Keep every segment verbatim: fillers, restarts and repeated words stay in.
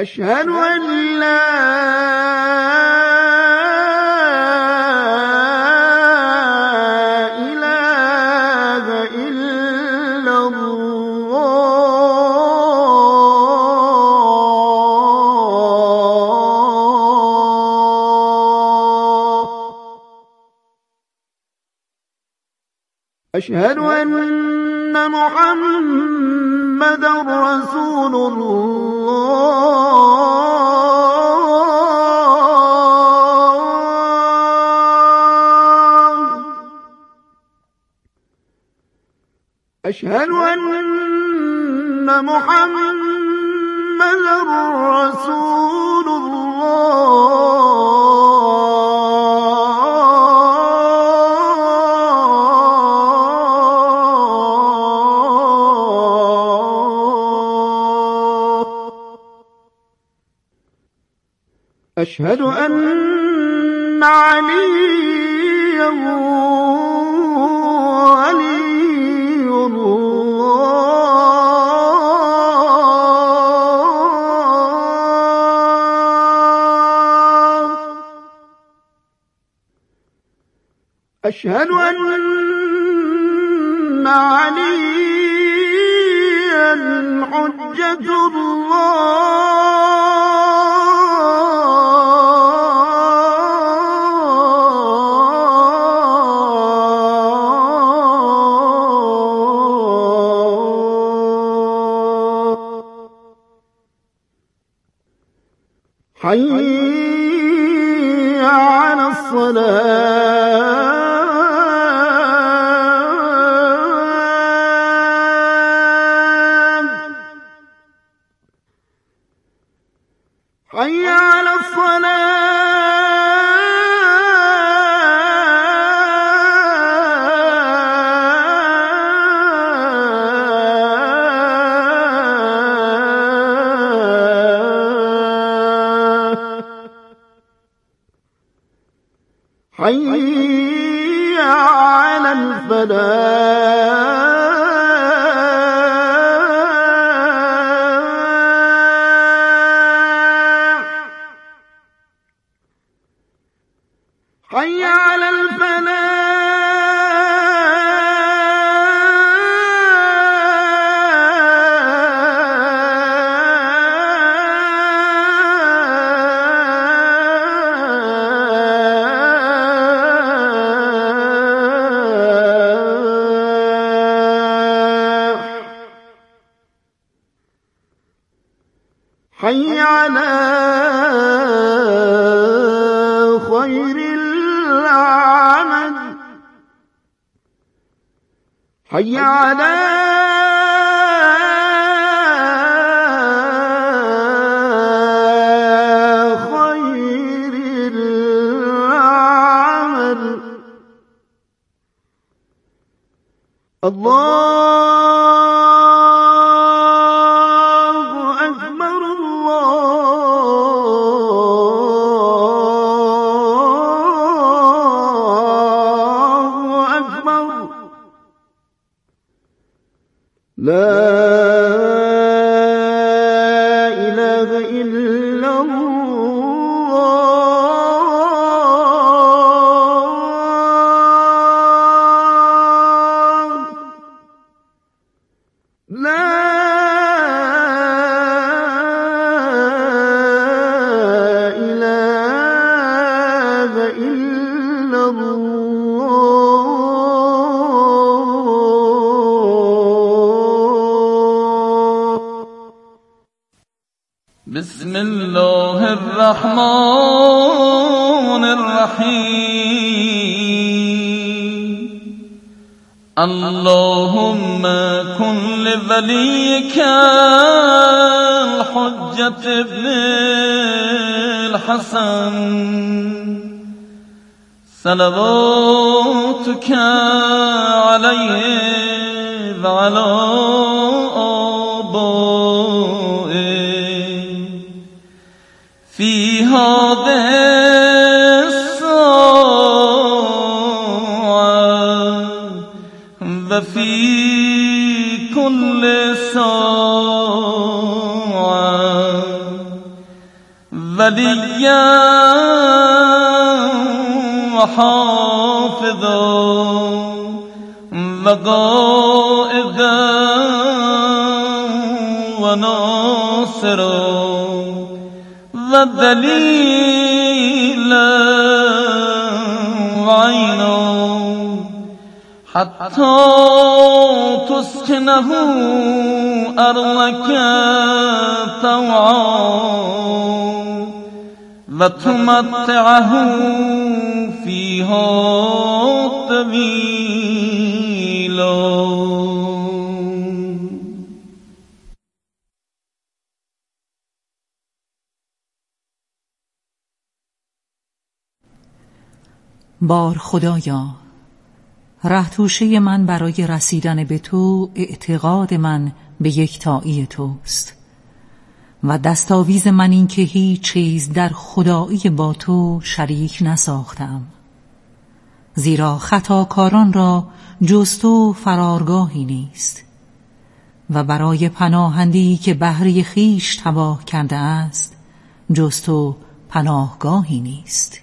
أشهد أن لا إله إلا الله. أشهد أن محمدا رسول الله. أشهد أن محمدا رسول الله. أشهد أن عليا ولي الله. أشهد أن عليا حجة الله. حي على الصلاة. حي على حي على الفلاح. حي على حي على خير العمل. حي على خير العمل. الله لا إله إلا الله. لا إله إلا الله. بسم الله الرحمن الرحيم. اللهم كن لوليك الحجة ابن الحسن صلواتك عليه وعلى آبائه في هذه الساعة وفي كل ساعة ولیا و حافظا و قائدا و ناصرا و دلیلا و عینا حتی تسکنه ارضک طوعا و تمتعه فیها طویلا. بار خدایا، ره توشه من برای رسیدن به تو اعتقاد من به یکتایی توست و دستاویز من این که هیچ چیز در خدایی با تو شریک نساختم، زیرا خطاکاران را جز تو فرارگاهی نیست و برای پناهنده‌ای که بهره خویش تباه کرده است جز تو پناهگاهی نیست.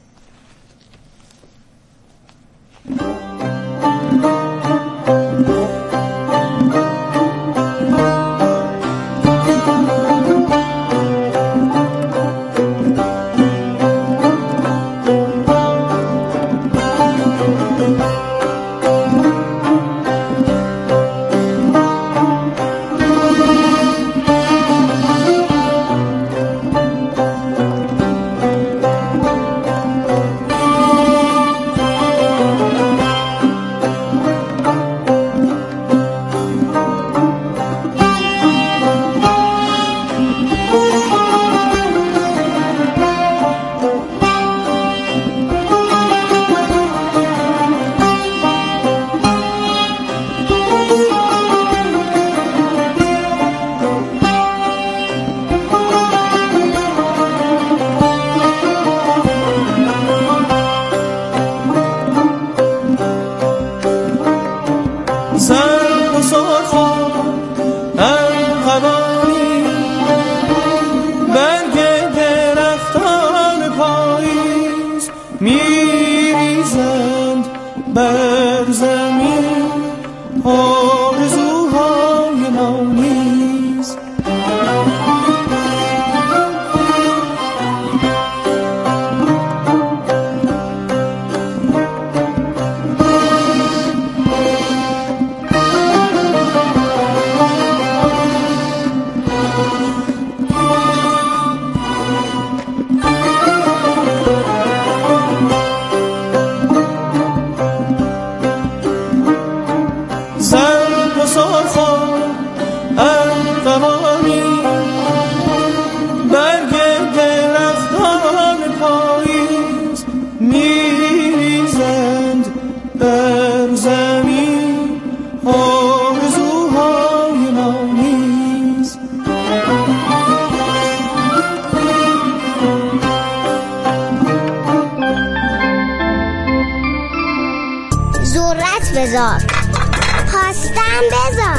پاستم بذار.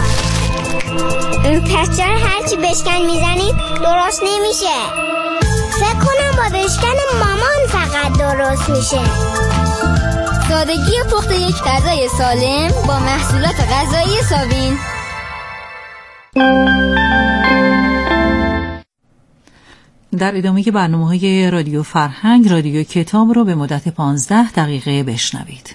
این پس چرا هرچی بشکن میزنی درست نمیشه؟ فکر کنم با بشکن مامان فقط درست میشه. سادگی پخت یک غذای سالم با محصولات غذایی ساوین. در ادامه برنامه‌های رادیو فرهنگ، رادیو کتاب رو به مدت پانزده دقیقه بشنوید.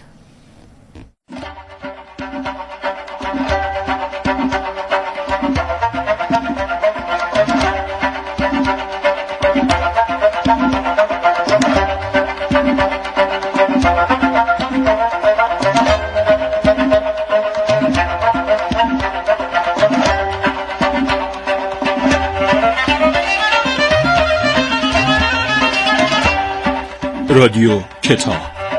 رادیو کتاب،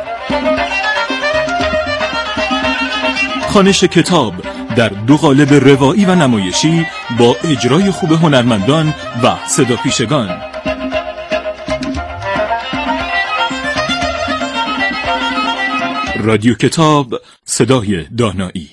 خوانش کتاب در دو قالب روایی و نمایشی با اجرای خوب هنرمندان و صداپیشگان. رادیو کتاب، صدای دانایی.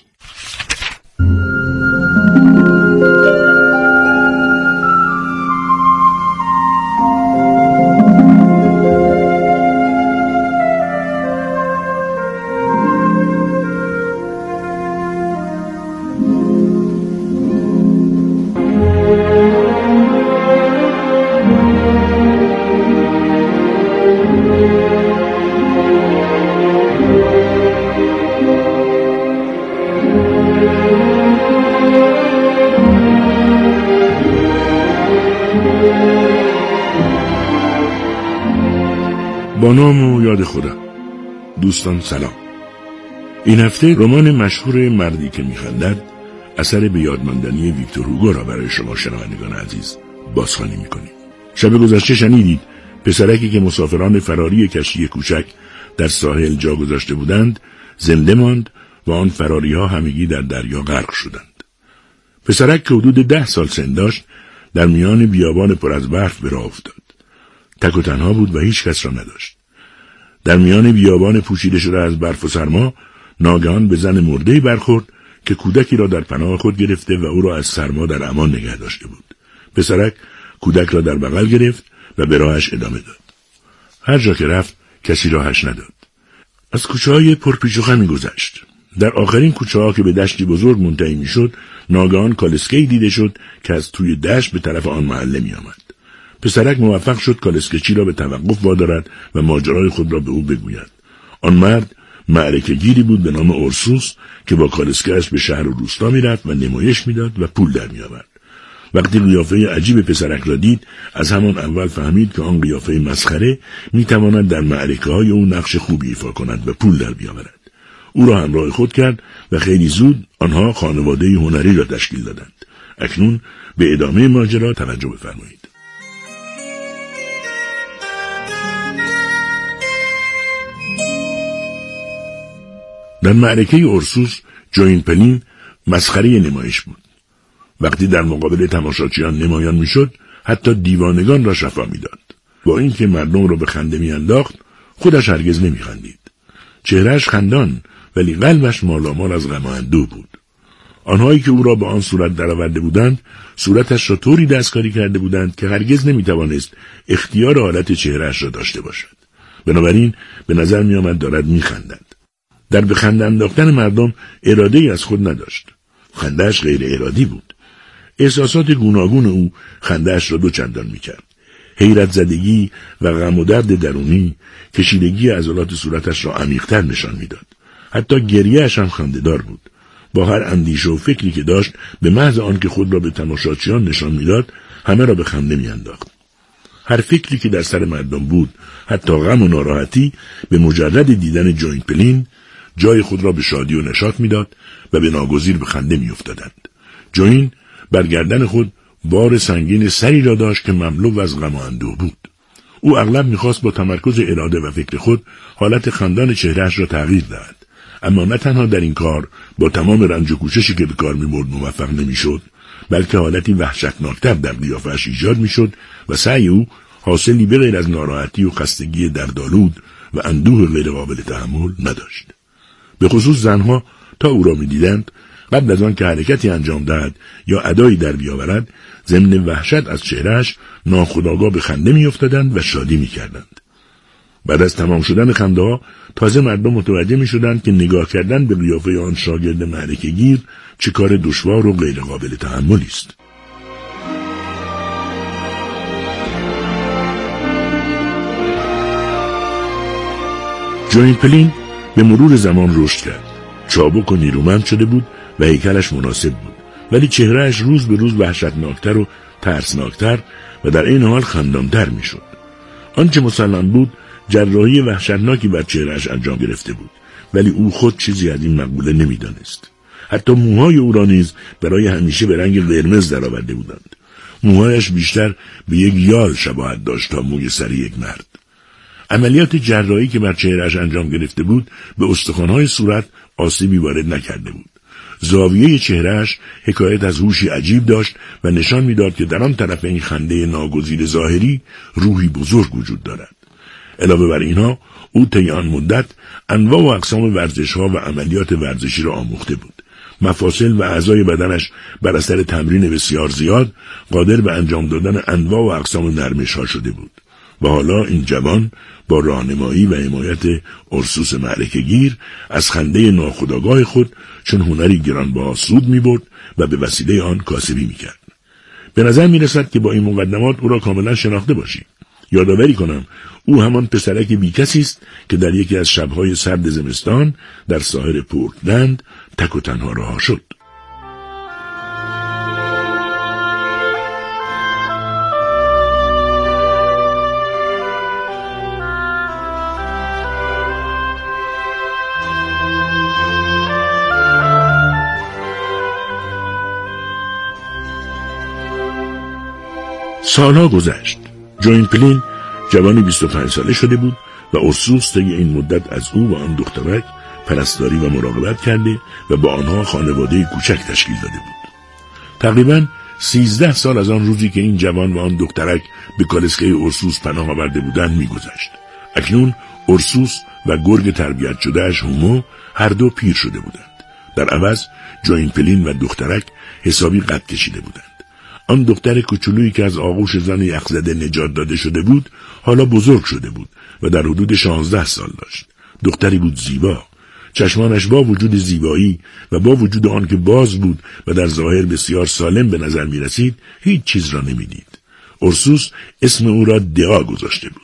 با نام و یاد خدا. دوستان سلام. این هفته رمان مشهور مردی که میخندد اثر به یاد ماندنی ویکتور هوگو را برای شما شنوندگان عزیز بازخوانی میکنیم. شب گذشته شنیدید پسرکی که مسافران فراری کشتی کوچک در ساحل جا گذاشته بودند زنده ماند و آن فراری ها همگی در دریا غرق شدند. پسرک که حدود ده سال سن داشت در میان بیابان پر از برف به راه افتاد. تک و تنها بود و هیچ کس را نداشت. در میان بیابان پوشیده شده از برف و سرما ناگهان به زن مرده‌ای برخورد که کودکی را در پناه خود گرفته و او را از سرما در امان نگه داشته بود. پسرک کودک را در بغل گرفت و به راهش ادامه داد. هر جا که رفت کسی راهش نداد. از کوچه‌های پرپیچ و خمی گذشت. در آخرین کوچه‌ها که به دشتی بزرگ منتهی می‌شد، ناگهان کالسکه‌ای دیده شد که از توی دشت به طرف آن محله می‌آمد. پسرک موفق شد کالسکه‌چی را به توقف وادارد و ماجرای خود را به او بگوید. آن مرد معرکه‌گیری بود به نام اورسوس که با کالسکه‌اش به شهر و روستا می‌رفت و نمایش می‌داد و پول در می‌آورد. وقتی قیافه عجیب پسرک را دید، از همان اول فهمید که آن قیافه مسخره می‌تواند در معرکه‌های او نقش خوبی ایفا کند و پول در بیاورد. او را همراه خود کرد و خیلی زود آنها خانواده هنری را تشکیل دادند. اکنون به ادامه ماجرا توجه بفرمایید. در معرکه اورسوس جوین پلین مسخره نمایش بود. وقتی در مقابل تماشاچیان نمایان میشد، حتی دیوانگان را شفا میداد. با اینکه مردم را به خنده میانداخت، خودش هرگز نمیخندید. چهرهش خندان ولی قلبش مالامال از غم و اندوه بود. آنهایی که او را به آن صورت درآورده بودند، صورتش را طوری دستکاری کرده بودند که هرگز نمیتوانست اختیار حالت چهرهش را داشته باشد. بنابراین به نظر میآمد دارد میخندد. در به خنده انداختن مردم اراده ای از خود نداشت. خنده‌اش غیر ارادی بود. احساسات گوناگون او خنده‌اش را دو چندان میکرد. حیرت زدگی و غم و درد درونی کشیدگی عضلات صورتش را عمیق‌تر نشان میداد. حتی گریه‌اش هم خنده‌دار بود. با هر اندیشه و فکری که داشت به محض آنکه خود را به تماشاچیان نشان میداد، همه را به خنده میانداخت. هر فکری که در سر مردم بود، حتی غم و ناراحتی، به مجرد دیدن جوین پلین جای خود را به شادی و نشاط میداد و به ناگزیر به خنده میافتادند. جوین بر گردن خود بار سنگین سری را داشت که مملو از غم و اندوه بود. او اغلب میخواست با تمرکز اراده و فکر خود حالت خندان چهرهش را تغییر دهد، اما نه تنها در این کار با تمام رنج و کوششی که به کار میبرد موفق نمیشد، بلکه حالتی وحشتناکتر در قیافه‌اش ایجاد میشد و سعی او حاصلی بغیر از ناراحتی و خستگی دردآلود و اندوه غیر قابل تحمل نداشت. به خصوص زنها تا او را می‌دیدند، قبل از آن که حرکتی انجام دهد یا ادایی در بیاورد، ضمن وحشت از چهرهش ناخودآگاه به خنده می‌افتادند و شادی می‌کردند. بعد از تمام شدن خنده‌ها تازه مردم متوجه می‌شدند که نگاه کردن به قیافه آن شاگرد معرکه‌گیر چه کار دشوار و غیر قابل تحملی است. جوین پلین به مرور زمان رشد کرد. چابک و نیرومند شده بود و هیکلش مناسب بود، ولی چهرهش روز به روز وحشتناکتر و ترسناکتر و در این حال خندانتر میشد. آنچه مسلم بود جراحی وحشتناکی بر چهرهش انجام گرفته بود، ولی او خود چیزی از این مقوله نمیدانست. حتی موهای او را نیز برای همیشه به رنگ قرمز درآورده بودند. موهایش بیشتر به یک یال شباهت داشت تا موی سر یک مرد. عملیات جراحی که بر چهرهش انجام گرفته بود به استخوان‌های صورت آسیبی وارد نکرده بود. زاویه چهرهش حکایت از هوشی عجیب داشت و نشان می‌داد که در آن طرف این خنده ناگزیر ظاهری روحی بزرگ وجود دارد. علاوه بر اینها او طی آن مدت انواع و اقسام ورزش‌ها و عملیات ورزشی را آموخته بود. مفاصل و اعضای بدنش بر اثر تمرین بسیار زیاد قادر به انجام دادن انواع و اقسام نرمش‌ها شده بود. و حالا این جوان با راهنمایی و حمایت اورسوس معرکه‌گیر از خنده ناخودآگاه خود چون هنری گرانبها سود می‌برد و به وسیله آن کاسبی می‌کرد. به نظر می‌رسد که با این مقدمات او را کاملا شناخته باشی. یادآوری کنم او همان پسرک بیکسی است که در یکی از شب‌های سرد زمستان در ساحل پورتلند تک و تنها رها شد. سالها گذشت. جوین پلین جوانی بیست و پنج ساله شده بود و ارسوس طی این مدت از او و آن دخترک پرستاری و مراقبت کرده و با آنها خانواده کوچک تشکیل داده بود. تقریباً سیزده سال از آن روزی که این جوان و آن دخترک به کالسکه ارسوس پناه آورده بودند می‌گذشت. اکنون ارسوس و گرگ تربیت شده‌اش هومو هر دو پیر شده بودند. در عوض جوین پلین و دخترک حسابی قد کشیده بودند. آن دختر کوچولویی که از آغوش زن یخزده نجات داده شده بود حالا بزرگ شده بود و در حدود شانزده سال داشت. دختری بود زیبا. چشمانش با وجود زیبایی و با وجود آن که باز بود و در ظاهر بسیار سالم به نظر می رسید هیچ چیز را نمی دید. ارسوس اسم او را دعا گذاشته بود.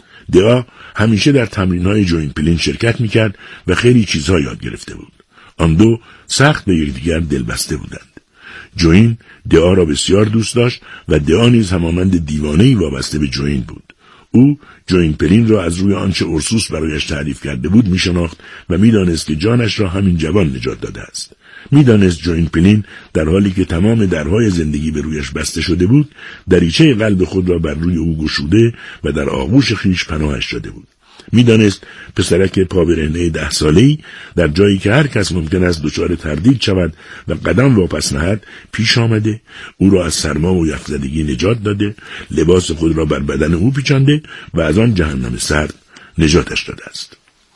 دعا همیشه در تمرین‌های جوین پلین شرکت می کرد و خیلی چیزها یاد گرفته بود. آن دو سخت به یکدیگر دلبسته بودند. جوین دعا را بسیار دوست داشت و دعا نیز همانند دیوانه‌ای وابسته به جوین بود. او جوین پلین را از روی آنچه ارسوس برایش تعریف کرده بود می‌شناخت و می‌دانست که جانش را همین جوان نجات داده است. می‌دانست جوین پلین در حالی که تمام درهای زندگی به رویش بسته شده بود، دریچه قلب خود را بر روی او گشوده و در آغوش خویش پناهش داده بود. می‌دانست پسرک پابرهنه ده ساله‌ای در جایی که هر کس ممکن است دچار تردید شود و قدم واپس نهد پیش آمده، او را از سرما و یخزدگی نجات داده، لباس خود را بر بدن او پیچانده و از آن جهنم سرد نجاتش داده است.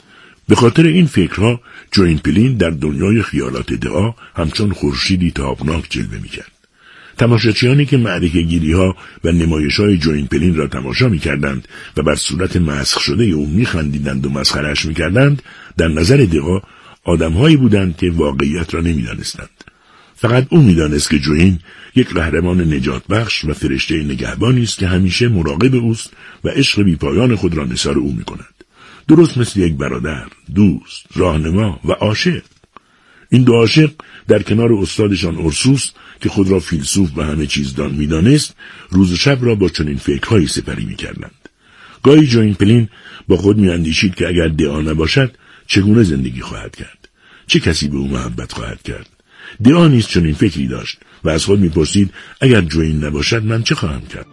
به خاطر این فکرها جوین پلین در دنیای خیالات دعا همچون خورشیدی تابناک جلوه می‌کرد. تماشاچیانی که معرکه‌گیری‌ها و نمایش‌های جوین پلین را تماشا می‌کردند و بر صورت مسخ شده او می‌خندیدند و مسخره‌اش می‌کردند، در نظر دعا آدم‌هایی بودند که واقعیت را نمی‌دانستند. فقط او می‌دانست که جوین یک قهرمان نجات بخش و فرشته نگهبانی است که همیشه مراقب اوست و عشق بی‌پایان خود را نثار او می‌کند. درست مثل یک برادر، دوست، راهنما و عاشق. این دو عاشق در کنار استادشان ارسوس که خود را فیلسوف و همه چیز دان می‌دانست، روز و شب را با چنین فکرهایی سپری می‌کردند. گاهی جوین پلین با خود می‌اندیشید که اگر دعا نباشد چگونه زندگی خواهد کرد؟ چه کسی به او محبت خواهد کرد؟ دعا نیز چنین فکری داشت و از خود می‌پرسید اگر جوین نباشد من چه خواهم کرد؟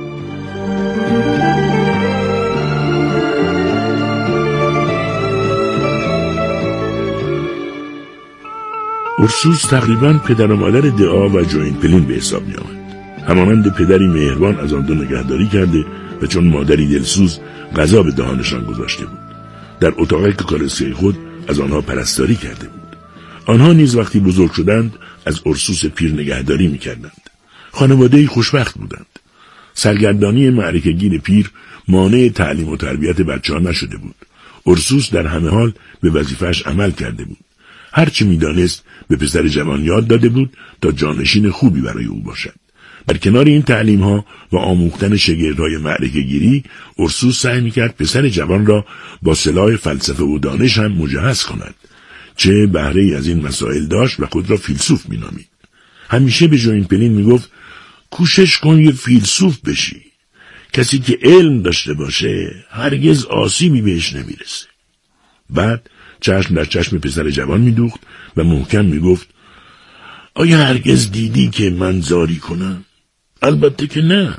ارسوس تقریباً پدر و مادر دعا و جوین پلین به حساب می آمد. همانند پدری مهربان از آن دو نگهداری کرده و چون مادری دلسوز غذا به دهانشان گذاشته بود. در اتاق کالسکه خود از آنها پرستاری کرده بود. آنها نیز وقتی بزرگ شدند از ارسوس پیر نگهداری می کردند. خانواده‌ای خوشبخت بودند. سرگردانی معرکه‌گیر پیر مانع تعلیم و تربیت بچه‌ها نشده بود. ارسوس در همه حال به وظیفه‌اش عمل کرده بود. هر چی می‌دانست به پسر جوان یاد داده بود تا جانشین خوبی برای او باشد. در کنار این تعلیم‌ها و آموختن شاگردهای معرکه‌گیری، ارسوس سعی می‌کرد پسر جوان را با سلاح فلسفه و دانش هم مجهز کند. چه بهره‌ای از این مسائل داشت و خود را فیلسوف می‌نامید. همیشه به جوین پلین می‌گفت کوشش کن یه فیلسوف بشی. کسی که علم داشته باشه هرگز آسیبی بهش نمی‌رسه. بعد چشم در چشم پسر جوان می‌دوخت و محکم می‌گفت آیا هرگز دیدی که من زاری کنم؟ البته که نه.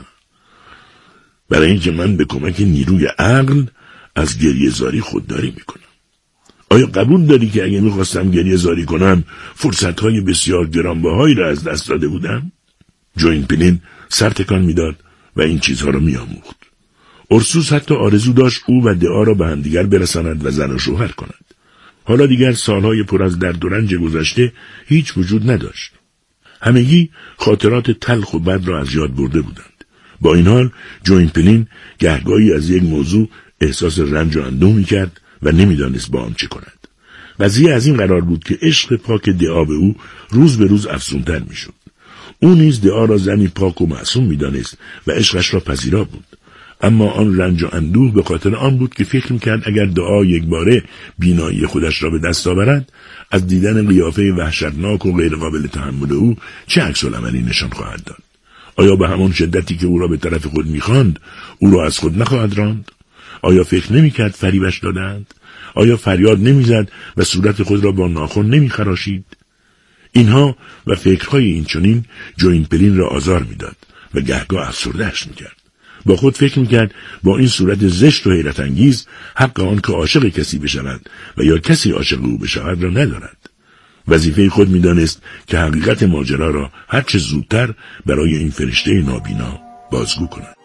برای اینکه من به کمک نیروی عقل از گریه زاری خودداری می‌کنم. آیا قبول داری که اگه می‌خواستم گریه زاری کنم فرصت‌های بسیار گرانبهایی را از دست داده بودم؟ جوین پلین سر تکان می‌داد و این چیزها را می‌آموخت. ارسوس حتی آرزو داشت او و دعا را به همدیگر برساند و زن و شوهر کند. حالا دیگر سالهای پر از درد و رنج گذشته هیچ وجود نداشت. همگی خاطرات تلخ و بد را از یاد برده بودند. با این حال جوین پلین گهگاهی از یک موضوع احساس رنج و اندوه می‌کرد و نمی‌دانست با آن چه کند. قضیه از این قرار بود که عشق پاک دعا به او روز به روز افزونتر می‌شد. او نیز دعا را زنی پاک و معصوم می‌دانست و عشقش را پذیرا بود. اما آن رنج و اندوه به خاطر آن بود که فکر می‌کرد اگر دعا یک باره بینایی خودش را به دست آورد، از دیدن قیافه وحشتناک و غیر قابل تحمل او چه عکس‌العملی نشان خواهد داد. آیا به همان شدتی که او را به طرف خود می‌خواند، او را از خود نخواهد راند؟ آیا فکر نمی‌کرد فریبش دادند؟ آیا فریاد نمی‌زد و صورت خود را با ناخن نمی‌خراشید؟ اینها و فکرهای این چنین جوین پلین را آزار می‌داد و گهگاه افسرده‌اش میکرد. با خود فکر میکرد با این صورت زشت و حیرت انگیز حق آن که عاشق کسی بشود و یا کسی عاشق او بشود را ندارد. وظیفه خود میدانست که حقیقت ماجرا را هر چه زودتر برای این فرشته نابینا بازگو کند.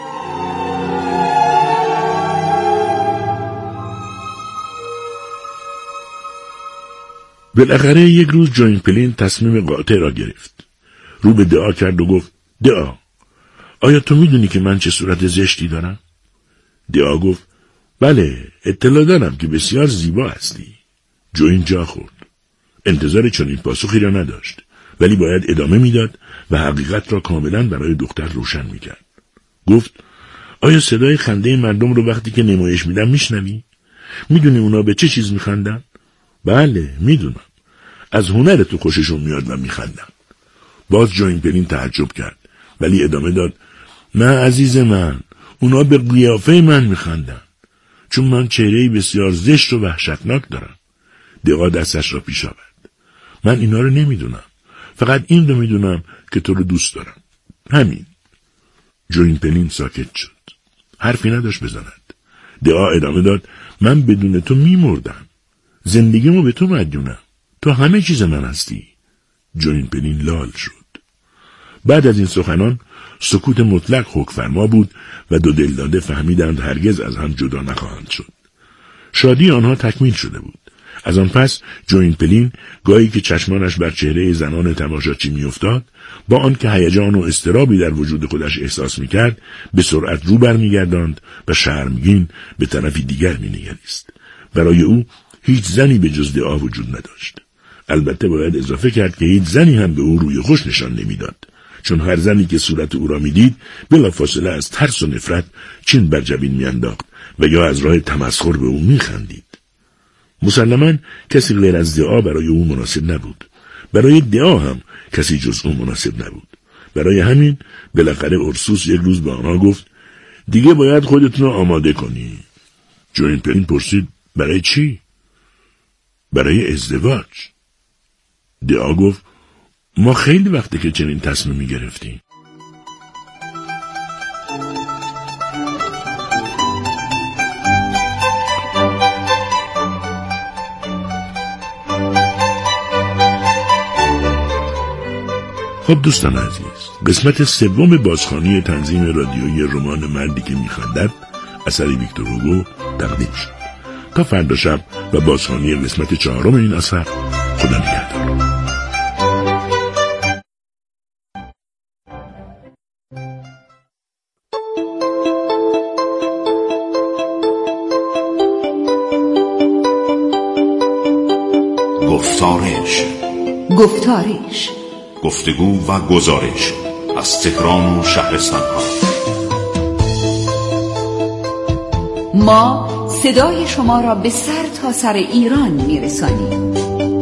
بالاخره یک روز جوین پلین تصمیم قاطع را گرفت. رو به دعا کرد و گفت: دعا، آیا تو میدونی که من چه صورت زشتی دارم؟ دعا گفت: بله، اطلاع دارم که بسیار زیبا هستی. جوین جا خورد. انتظار چنین پاسخی را نداشت، ولی باید ادامه میداد و حقیقت را کاملا برای دختر روشن میکرد. گفت: آیا صدای خنده مردم رو وقتی که نمایش میدم میشنوی؟ میدونی اونا به چه چیز میخندن؟ بله، میدونم. از هنر تو خوششون میاد و میخندن. باز جوین پلین تعجب کرد، ولی ادامه داد: نه عزیز من، اونا به قیافه من میخندن، چون من چهره‌ای بسیار زشت و وحشتناک دارم. دعا دستش را پیش آورد. من اینا رو نمیدونم، فقط این رو میدونم که تو رو دوست دارم. همین. جوین پلین ساکت شد. حرفی نداشت بزند. دعا ادامه داد: من بدون تو میمردم. زندگیمو به تو مدیونم. تو همه چیز من هستی. جوین پلین لال شد. بعد از این سخنان سکوت مطلق حکم فرما بود و دو دلداده فهمیدند هرگز از هم جدا نخواهند شد. شادی آنها تکمیل شده بود. از آن پس جوین پلین گاهی که چشمانش بر چهره زنان تماشاچی میافتاد، با آنکه هیجان و اضطرابی در وجود خودش احساس میکرد، به سرعت رو برمیگرداند و شرمگین به طرفی دیگر مینگریست. برای او هیچ زنی به جز دعا وجود نداشت. البته باید اضافه کرد که هیچ زنی هم به او روی خوش نشان نمیداد، چون هر زنی که صورت او را میدید بلافاصله از ترس و نفرت چین بر جبین میانداخت و یا از راه تمسخر به او میخندید. مسلماً کسی غیر از دعا برای او مناسب نبود. برای دعا هم کسی جز او مناسب نبود. برای همین بالاخره ارسوس یک روز به آنها گفت: دیگه باید خودتون رو آماده کنی. جوین پلین پرسید: برای چی؟ برای ازدواج. دعا گفت: ما خیلی وقته که چنین تصمیمی گرفتیم. خب دوستان عزیز، قسمت سوم بازخوانی تنظیم رادیویی رمان مردی که میخندد اثر ویکتور هوگو تقدیم شد. تا فردا شب و بازخوانی قسمت چهارم این اثر، خدا نگهدار. گفتارش گفتارش گفتگو و گزارش از تهران و شهرستان ها. ما صدای شما را به سر تا سر ایران میرسانیم.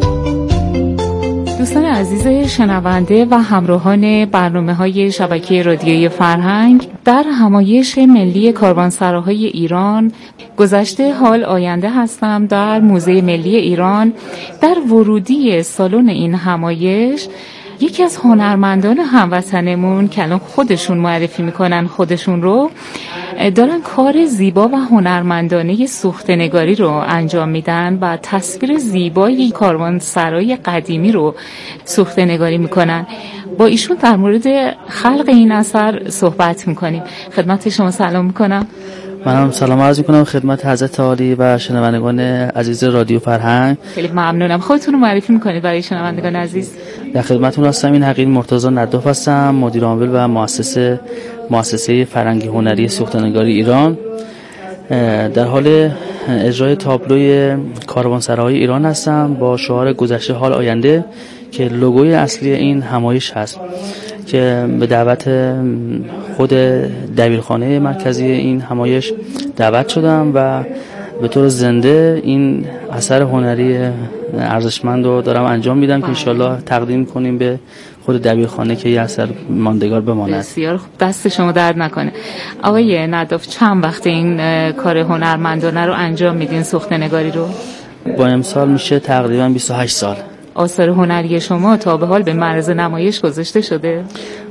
دوستان عزیز شنونده و همراهان برنامه‌های شبکه رادیویی فرهنگ، در همایش ملی کاروانسراهای ایران گذشته حال آینده هستم در موزه ملی ایران. در ورودی سالن این همایش یکی از هنرمندان هموطنمون که الان خودشون معرفی میکنن خودشون رو، دارن کار زیبا و هنرمندانه سوخته‌نگاری رو انجام میدن و تصویر زیبایی کاروانسرای قدیمی رو سوخته‌نگاری میکنن. با ایشون در مورد خلق این اثر صحبت میکنیم. خدمت شما سلام میکنم. منم سلام عرض میکنم خدمت حضرت عالی و شنوندگان عزیز رادیو فرهنگ. خیلی ممنونم. خودتون رو معرفی میکنید برای شنوندگان عزیز؟ در خدمتتون هستم. این حقیر مرتضی نداف هستم، مدیر عامل و مؤسس مؤسسه فرهنگی هنری سوخته‌نگاری ایران. در حال اجرای تابلوی کاروانسراهای ایران هستم با شعار گذشته حال آینده که لوگوی اصلی این همایش هست، که به دعوت خود دبیرخانه مرکزی این همایش دعوت شدم و به طور زنده این اثر هنری ارزشمند رو دارم انجام میدم که انشالله تقدیم کنیم به خود دبیرخانه که یه اثر ماندگار بماند. بسیار خوب، دست شما درد نکنه. آقای نداف، چند وقت این کار هنرمندانه رو انجام میدین، سوخته‌نگاری رو؟ با امسال میشه تقریبا بیست و هشت سال. آثار هنری شما تا به حال به معرض نمایش گذاشته شده؟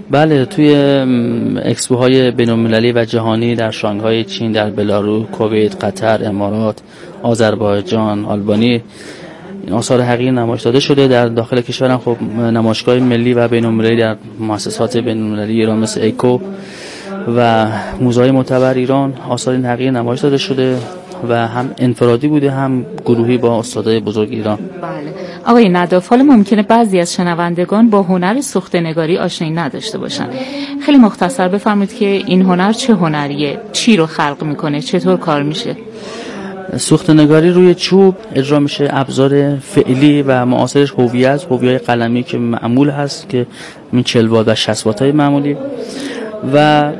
بله، توی اکسپوهای بین‌المللی و جهانی در شانگهای چین، در بلاروس، کویت، قطر، امارات، آذربایجان، آلبانی این آثار حقیقی نمایش داده شده. در داخل کشورم خب نمایشگاه ملی و بین‌المللی در مؤسسات بین‌المللی ایران مثل ایکو و موزه‌های معتبر ایران آثار حقیقی نمایش داده شده و هم انفرادی بوده هم گروهی با استادای بزرگ ایران. بله. آقای نداف، حالا ممکنه بعضی از شنوندگان با هنر سوخته‌نگاری آشنایی نداشته باشن. خیلی مختصر بفرمایید که این هنر چه هنریه؟ چی رو خلق میکنه؟ چطور کار میشه؟ سوخته‌نگاری روی چوب اجرا میشه. ابزار فعلی و معاصرش هویه، هویه‌های قلمی که معمول هست که این چهل وات و شصت وات های معمولی و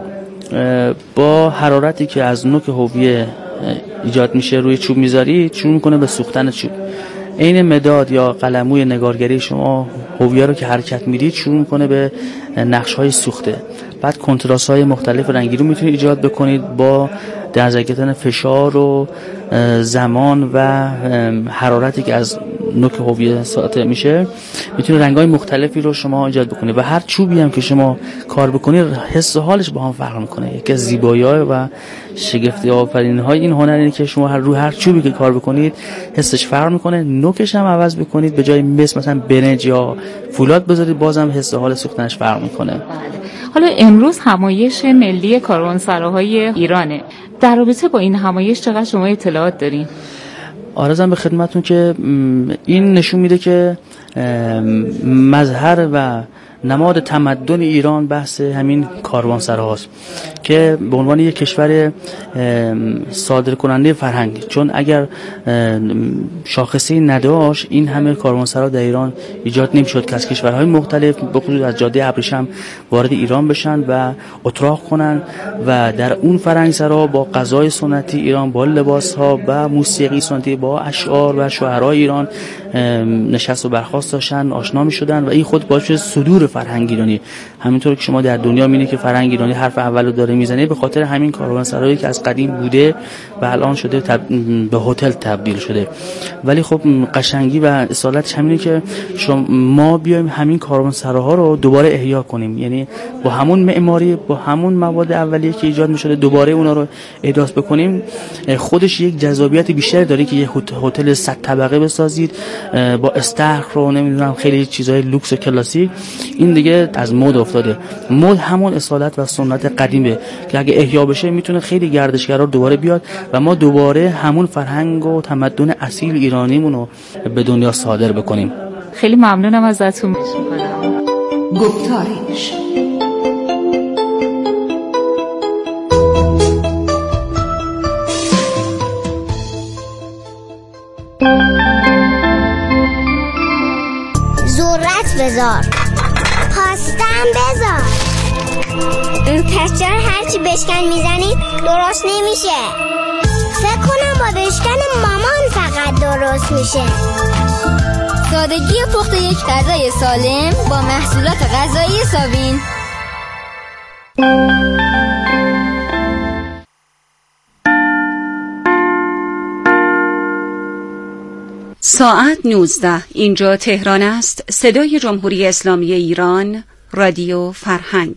با حرارتی که از نوک هویه ایجاد میشه روی چوب میذاری شروع میکنه به سوختن چوب. عین مداد یا قلموی نگارگری شما هویه رو که حرکت میدید شروع میکنه به نقش‌های سوخته. بعد کنتراست‌های مختلف رنگی رو میتونید ایجاد بکنید با در زدن فشار و زمان و حرارتی که از نوک هویه ساطع میشه میتونه رنگ‌های مختلفی رو شما ایجاد بکنید و هر چوبی هم که شما کار بکنید حس و حالش با هم فرق میکنه. یکی از زیبایی‌ها و شگفتی آفرین‌های این هنر اینه که شما هر رو هر چوبی که کار بکنید حسش فرق میکنه، نوکش هم عوض بکنید، به جای مس مثلا برنج یا فولاد بذارید بازم حس و حال سوختنش فرق میکنه. حالا امروز همایش ملی کاروانسراهای ایرانه. در رابطه با این همایش چقدر شما اطلاعات دارین؟ عرضم به خدمتون که این نشون میده که مظهر و نماد تمدن ایران بحث همین کاروانسراهاست که به عنوان یک کشور صادر کننده فرهنگ، چون اگر شاخصی نداشت این همه کاروانسرا در ایران ایجاد نمیشد که از کشورهای مختلف به خصوص از جاده ابریشم وارد ایران بشن و اتراق کنن و در اون فرهنگسرا با غذای سنتی ایران، با لباسها و موسیقی سنتی، با اشعار و شعرهای ایران نشست و برخاست داشتن، آشنا میشدن و این خود باعث شد صدور فرهنگ ایرانی. همینطور که شما در دنیا میبینید که فرهنگ ایرانی حرف اولو داره میزنه به خاطر همین کاروانسرایی که از قدیم بوده و الان شده تب... به هتل تبدیل شده. ولی خب قشنگی و اصالتش همینه که شما ما بیایم همین کاروانسراها رو دوباره احیا کنیم، یعنی با همون معماری، با همون مواد اولیه که ایجاد میشده دوباره اونا رو احداث بکنیم. خودش یک جذابیت بیشتری داره که یه هتل صد طبقه بسازید با استخر رو نمیدونم خیلی چیزای لوکس و کلاسیک. این دیگه از مد افتاده. مد همون اصالت و سنت قدیمه که اگه احیا بشه میتونه خیلی گردشگرا دوباره بیاد و ما دوباره همون فرهنگ و تمدن اصیل ایرانیمون رو به دنیا صادر بکنیم. خیلی ممنونم ازتون. گفتارش ذرت بذار، پاستم بذار. این پسچر هرچی بشکن میزنی درست نمیشه. فکر کنم با بشکن مامان فقط درست میشه. سادگی پخت یک غذای سالم با محصولات غذایی ساوین. ساعت نوزده. اینجا تهران است. صدای جمهوری اسلامی ایران، رادیو فرهنگ.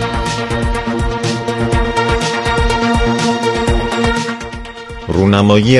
رونمایی